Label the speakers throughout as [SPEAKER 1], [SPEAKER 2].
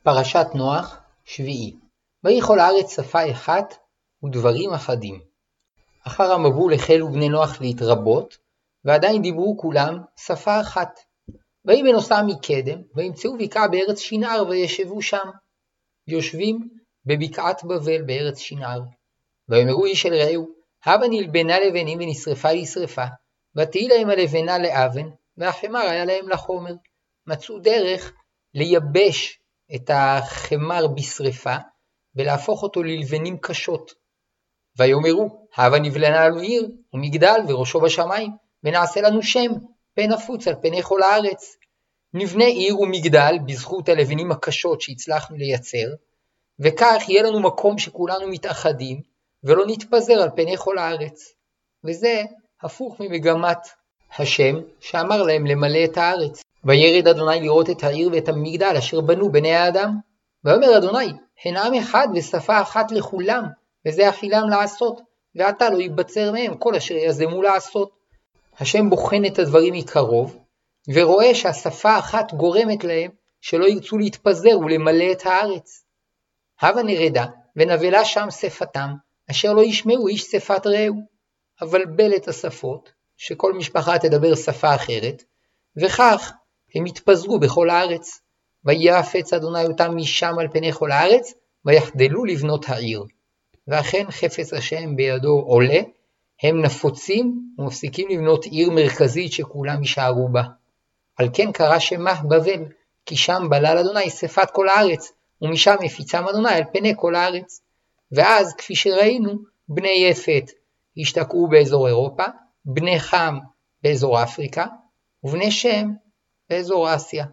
[SPEAKER 1] פרשת נוח, שביעי. ויהי כל הארץ שפה אחת ודברים אחדים. אחר המבול החלו בני נוח להתרבות, ועדיין דיברו כולם שפה אחת. ויהי בנוסעם מקדם, וימצאו בקעה בארץ שנער וישבו שם. יושבים בבקעת בבל בארץ שנער. ויאמרו איש אל רעהו, הבה נלבנה לבנים ונשרפה לשרפה, ותהי להם הלבנה לאבן, והחמר היה להם לחומר. מצאו דרך לייבש את החמר בשרפה, ולהפוך אותו ללבנים קשות. ויאמרו, הבה נבלנה לנו עיר, ומגדל וראשו בשמיים, ונעשה לנו שם, פן נפוץ על פני כל הארץ. נבנה עיר ומגדל בזכות הלבנים הקשות שהצלחנו לייצר, וכך יהיה לנו מקום שכולנו מתאחדים, ולא נתפזר על פני כל הארץ. וזה הפוך ממגמת השם שאמר להם למלא את הארץ. וירד אדוני לראות את העיר ואת המגדל אשר בנו בני האדם. ואומר אדוני, הן עם אחד ושפה אחת לכולם, וזה החילם לעשות, ועתה לא ייבצר מהם כל אשר יזמו לעשות. השם בוחן את הדברים מקרוב, ורואה שהשפה אחת גורמת להם שלא ירצו להתפזר ולמלא את הארץ. הבה נרדה ונבלה שם שפתם, אשר לא ישמעו איש שפת רעהו. אבלבל את השפות, שכל משפחה תדבר שפה אחרת, וכך הם יתפזרו בכל הארץ. ויפץ אדוני אותם משם על פני כל הארץ, ויחדלו לבנות העיר. ואכן חפץ השם בידו עולה, הם נפוצים ומפסיקים לבנות עיר מרכזית שכולם יישארו בה. על כן קרא שמה בבל, כי שם בלל אדוני שפת כל הארץ, ומשם הפיצם אדוני על פני כל הארץ. ואז כפי שראינו, בני יפת השתקעו באזור אירופה, בני חם באזור אפריקה, ובני שם באזור אסיה.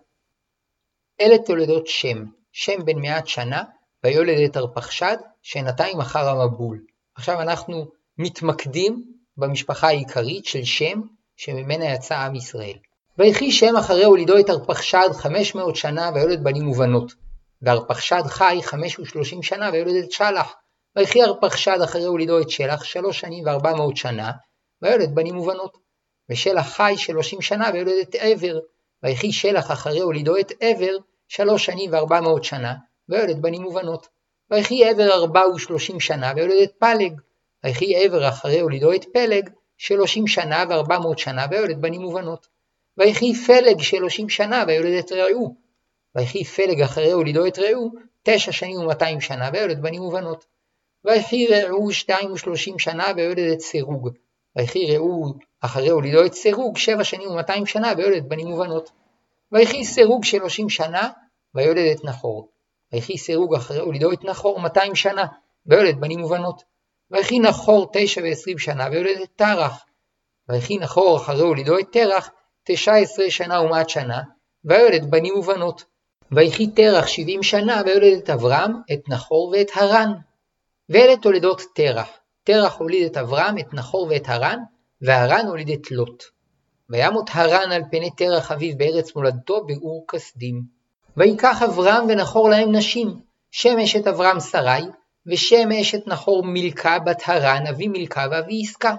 [SPEAKER 1] אלה תולדות שם. שם בן 100 שנה, ויולד את ארפחשד, שנתיים אחר המבול. עכשיו אנחנו מתמקדים במשפחה העיקרית של שם, שממנה יצא עם ישראל. ויחי שם אחרי הולידו את ארפחשד 500 שנה, ויולד בנים ובנות. וארפחשד חי 35 שנה, ויולד את שלח. ויחי ארפחשד אחרי הולידו את שלח 3 שנים ו400 שנה, ויולד בנים ובנות. ושלח חי 30 שנה, ויולד את עבר. ויחי שלח אחרי הולידו את עבר 3 שנים ו400 שנה, ויולד בנים ובנות. ויחי עבר 34 שנה, ויולד את פלג. ויחי עבר אחרי הולידו את פלג 30 שנה ו400 שנה, ויולד בנים ובנות. ויחי פלג 30 שנה, ויולד את רעהו. ויחי פלג אחרי הולידו את רעהו 9 שנים ו200 שנה, ויולד בנים ובנות. ויחי רעהו 32 שנה, ויולד את סרוג. ויחי רעהו אחרי הולידו את סרוג 7 שנים ו200 שנה, ויולד בנים ובנות. ויחי סרוג 30 שנה, ויולד את נחור. ויחי סרוג אחרי הולידו את נחור 200 שנה, ויולד בנים ובנות. ויחי נחור 9 ו20 שנה, ויולד את תרח. ויחי נחור אחרי הולידו את תרח 19 שנה ו100 שנה, ויולד בנים ובנות. ויחי תרח 70 שנה, ויולד את אברהם, את נחור ואת הרן. ואלה תולדות תרח. תרח הוליד את אברהם, את נחור ואת הרן, והרן הוליד את לוט. וימות הרן על פני תרח אביו בארץ מולדתו באור כסדים. ויקח אברהם ונחור להם נשים, שם אשת אברהם שרי, ושם אשת נחור מילכה בת הרן, אבי מילכה ואבי עסקה.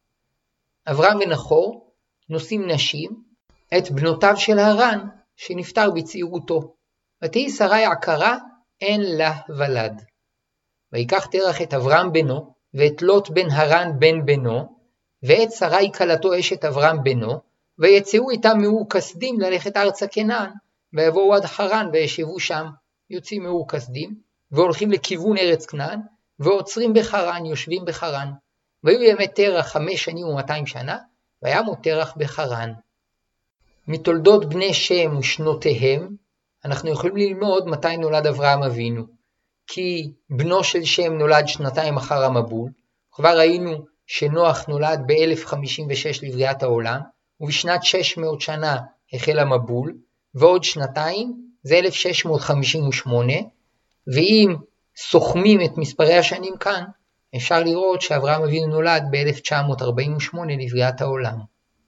[SPEAKER 1] אברהם ונחור נושאים נשים, את בנותיו של הרן, שנפטר בצעירותו. ותהי שרי עקרה, אין לה ולד. ויקח תרח את אברהם בנו, ואת לוט בן הרן בן בנו, ואת שרי כלתו אשת אברהם בנו, ויצאו איתם מאור כסדים ללכת ארצה כנען, ויבואו עד חרן וישבו שם. יוצאים מאור כסדים, והולכים לכיוון ארץ כנען, ועוצרים בחרן, יושבים בחרן. והיו ימי תרח 5 שנים ו200 שנה, וימות תרח בחרן. מתולדות בני שם ושנותיהם, אנחנו יכולים ללמוד מתי נולד אברהם אבינו. כי בנו של שם נולד 2 אחר המבול, כבר ראינו שנוח נולד ב-1056 לבריאת העולם, ובשנת 600 שנה החל המבול, ועוד 2 זה 1658, ואם סוכמים את מספרי השנים כאן, אפשר לראות שאברהם אבינו נולד ב-1948 לבריאת העולם.